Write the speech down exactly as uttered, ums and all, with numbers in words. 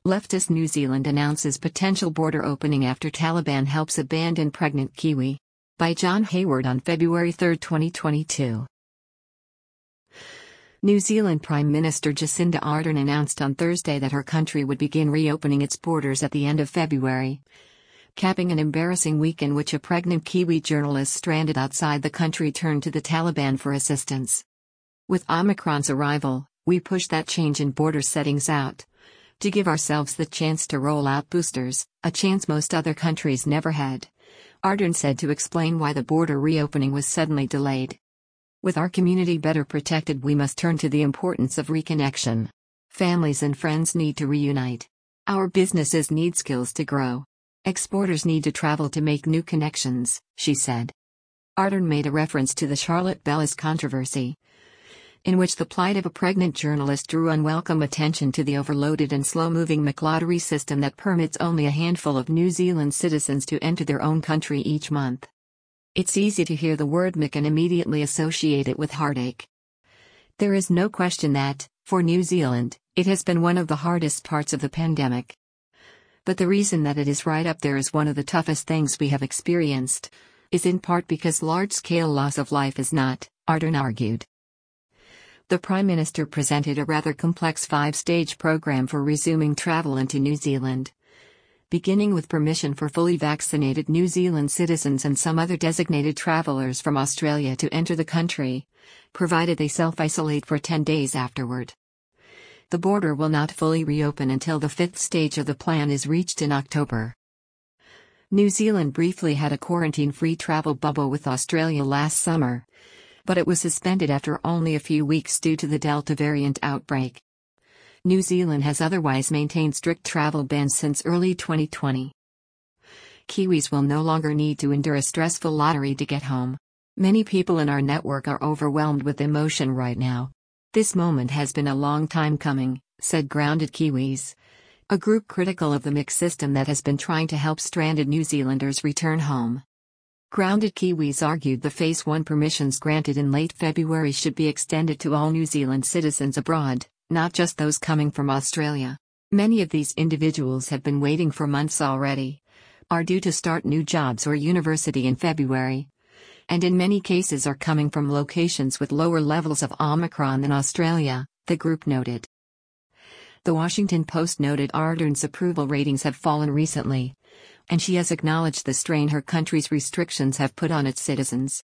Leftist New Zealand announces potential border opening after Taliban helps abandon pregnant Kiwi. By John Hayward on February third, twenty twenty-two. New Zealand Prime Minister Jacinda Ardern announced on Thursday that her country would begin reopening its borders at the end of February, capping an embarrassing week in which a pregnant Kiwi journalist stranded outside the country turned to the Taliban for assistance. With Omicron's arrival, we pushed that change in border settings out to give ourselves the chance to roll out boosters, a chance most other countries never had, Ardern said to explain why the border reopening was suddenly delayed. With our community better protected, we must turn to the importance of reconnection. Families and friends need to reunite. Our businesses need skills to grow. Exporters need to travel to make new connections, she said. Ardern made a reference to the Charlotte Bellis controversy, in which the plight of a pregnant journalist drew unwelcome attention to the overloaded and slow-moving McLottery system that permits only a handful of New Zealand citizens to enter their own country each month. It's easy to hear the word Mc and immediately associate it with heartache. There is no question that, for New Zealand, it has been one of the hardest parts of the pandemic. But the reason that it is right up there as one of the toughest things we have experienced is in part because large-scale loss of life is not, Ardern argued. The Prime Minister presented a rather complex five-stage program for resuming travel into New Zealand, beginning with permission for fully vaccinated New Zealand citizens and some other designated travelers from Australia to enter the country, provided they self-isolate for ten days afterward. The border will not fully reopen until the fifth stage of the plan is reached in October. New Zealand briefly had a quarantine-free travel bubble with Australia last summer, but it was suspended after only a few weeks due to the Delta variant outbreak. New Zealand has otherwise maintained strict travel bans since early twenty twenty. Kiwis will no longer need to endure a stressful lottery to get home. Many people in our network are overwhelmed with emotion right now. This moment has been a long time coming, said Grounded Kiwis, a group critical of the mixed system that has been trying to help stranded New Zealanders return home. Grounded Kiwis argued the Phase one permissions granted in late February should be extended to all New Zealand citizens abroad, not just those coming from Australia. Many of these individuals have been waiting for months already, are due to start new jobs or university in February, and in many cases are coming from locations with lower levels of Omicron than Australia, the group noted. The Washington Post noted Ardern's approval ratings have fallen recently, and she has acknowledged the strain her country's restrictions have put on its citizens.